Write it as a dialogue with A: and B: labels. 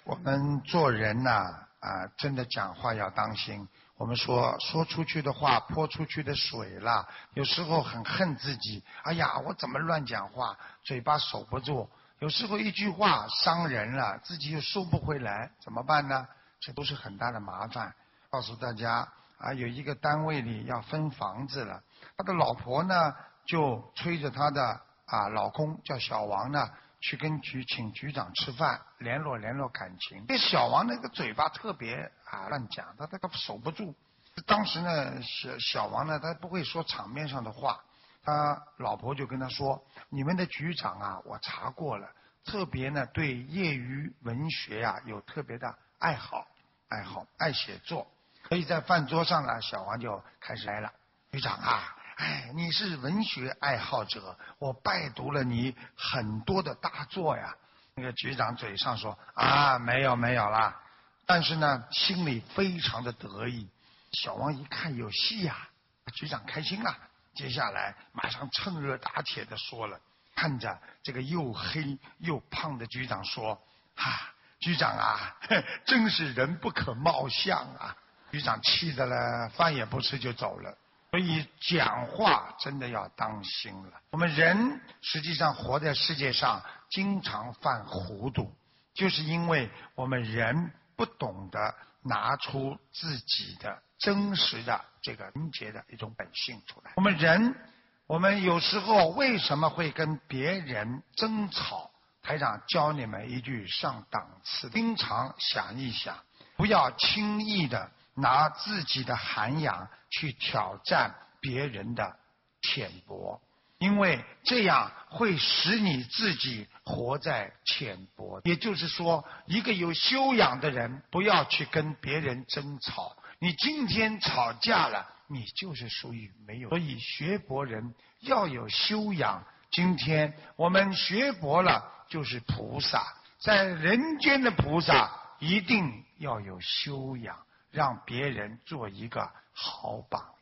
A: 我们做人呐，真的讲话要当心。我们说出去的话泼出去的水了，有时候很恨自己，哎呀，我怎么乱讲话，嘴巴守不住。有时候一句话伤人了，自己又收不回来，怎么办呢？这都是很大的麻烦。告诉大家有一个单位里要分房子了，他的老婆呢就催着他的老公叫小王呢去跟请局长吃饭，联络感情。这小王那个嘴巴特别乱讲，他这个守不住。当时呢，小王呢他不会说场面上的话，他老婆就跟他说：“你们的局长我查过了，特别呢对业余文学有特别的爱好，爱写作。”所以在饭桌上呢，小王就开始来了：“局长你是文学爱好者，我拜读了你很多的大作呀。”那个局长嘴上说没有啦，但是呢心里非常的得意。小王一看有戏局长开心了，接下来马上趁热打铁的说了，看着这个又黑又胖的局长说：“局长真是人不可貌相局长气得了，饭也不吃就走了。所以讲话真的要当心了。我们人实际上活在世界上，经常犯糊涂，就是因为我们人不懂得拿出自己的真实的这个纯洁的一种本性出来。我们有时候为什么会跟别人争吵？台长教你们一句上档次，经常想一想，不要轻易的拿自己的涵养去挑战别人的浅薄，因为这样会使你自己活在浅薄。也就是说，一个有修养的人不要去跟别人争吵，你今天吵架了，你就是属于没有。所以学佛人要有修养，今天我们学佛了就是菩萨，在人间的菩萨一定要有修养，让别人做一个好榜